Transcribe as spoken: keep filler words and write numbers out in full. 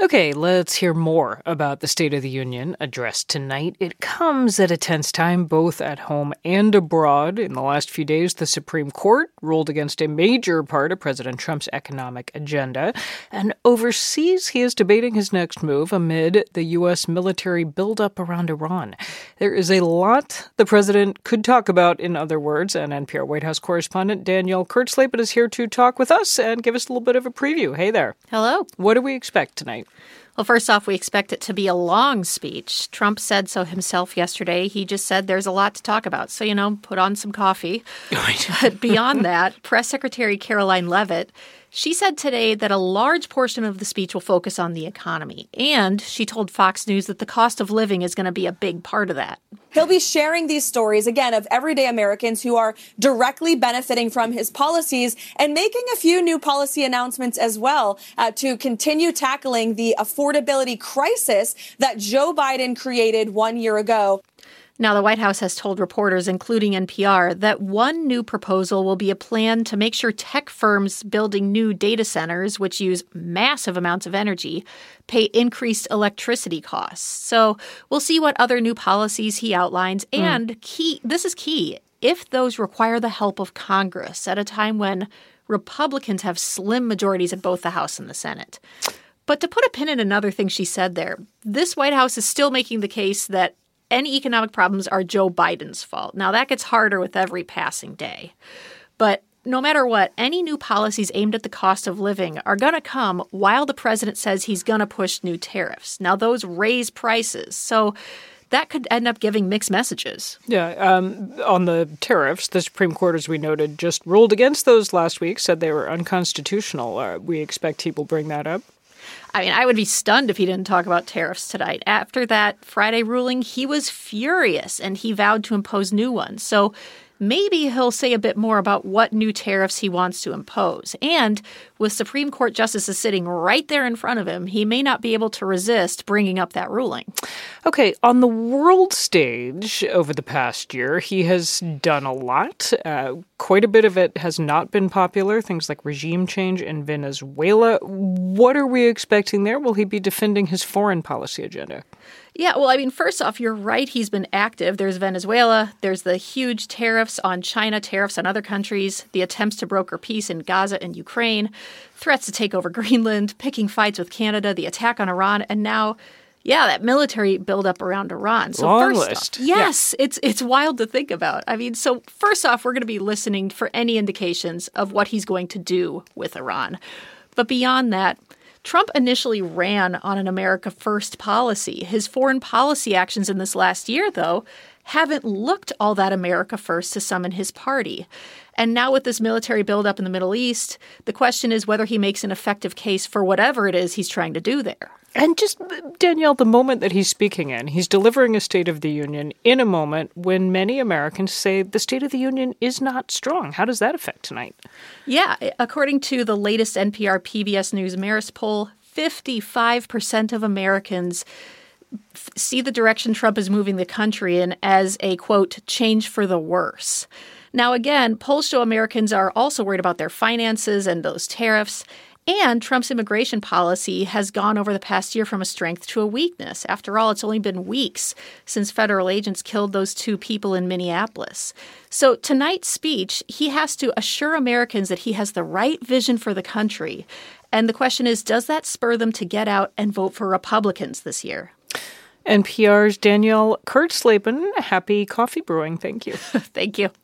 Okay, let's hear more about the State of the Union address tonight. It comes at a tense time both at home and abroad. In the last few days, the Supreme Court ruled against a major part of President Trump's economic agenda. And overseas, he is debating his next move amid the U S military buildup around Iran. There is a lot the president could talk about, in other words, and N P R White House correspondent Danielle Kurtzleben is here to talk with us and give us a little bit of a preview. Hey there. Hello. What do we expect tonight? Well, first off, we expect it to be a long speech. Trump said so himself yesterday. He just said there's a lot to talk about. So, you know, put on some coffee. But beyond that, Press Secretary Karoline Leavitt, she said today that a large portion of the speech will focus on the economy. And she told Fox News that the cost of living is going to be a big part of that. He'll be sharing these stories, again, of everyday Americans who are directly benefiting from his policies and making a few new policy announcements as well uh, to continue tackling the affordability crisis that Joe Biden created one year ago. Now, the White House has told reporters, including N P R, that one new proposal will be a plan to make sure tech firms building new data centers, which use massive amounts of energy, pay increased electricity costs. So we'll see what other new policies he outlines. Mm. And key, this is key, if those require the help of Congress at a time when Republicans have slim majorities in both the House and the Senate. But to put a pin in another thing she said there, this White House is still making the case that any economic problems are Joe Biden's fault. Now, that gets harder with every passing day. But no matter what, any new policies aimed at the cost of living are going to come while the president says he's going to push new tariffs. Now, those raise prices. So that could end up giving mixed messages. Yeah. Um, on the tariffs, the Supreme Court, as we noted, just ruled against those last week, said they were unconstitutional. Uh, we expect he will bring that up. I mean, I would be stunned if he didn't talk about tariffs tonight. After that Friday ruling, he was furious and he vowed to impose new ones. So maybe he'll say a bit more about what new tariffs he wants to impose. And with Supreme Court justices sitting right there in front of him, he may not be able to resist bringing up that ruling. Okay, on the world stage over the past year, he has done a lot. Uh, quite a bit of it has not been popular, things like regime change in Venezuela. What are we expecting there? Will he be defending his foreign policy agenda? Yeah, well, I mean, first off, you're right. He's been active. There's Venezuela. There's the huge tariffs on China, tariffs on other countries, the attempts to broker peace in Gaza and Ukraine, threats to take over Greenland, picking fights with Canada, the attack on Iran, and now, yeah, that military buildup around Iran. So Long first list. Off, yes, yeah. it's it's wild to think about. I mean, so first off, we're going to be listening for any indications of what he's going to do with Iran. But beyond that, Trump initially ran on an America First policy. His foreign policy actions in this last year, though, haven't looked all that America First to some in his party. And now with this military buildup in the Middle East, the question is whether he makes an effective case for whatever it is he's trying to do there. And just, Danielle, the moment that he's speaking in, he's delivering a State of the Union in a moment when many Americans say the State of the Union is not strong. How does that affect tonight? Yeah, according to the latest N P R P B S News Marist poll, fifty-five percent of Americans see the direction Trump is moving the country in as a, quote, change for the worse. Now, again, polls show Americans are also worried about their finances and those tariffs. And Trump's immigration policy has gone over the past year from a strength to a weakness. After all, it's only been weeks since federal agents killed those two people in Minneapolis. So tonight's speech, he has to assure Americans that he has the right vision for the country. And the question is, does that spur them to get out and vote for Republicans this year? N P R's Danielle Kurtzleben, happy coffee brewing. Thank you. Thank you.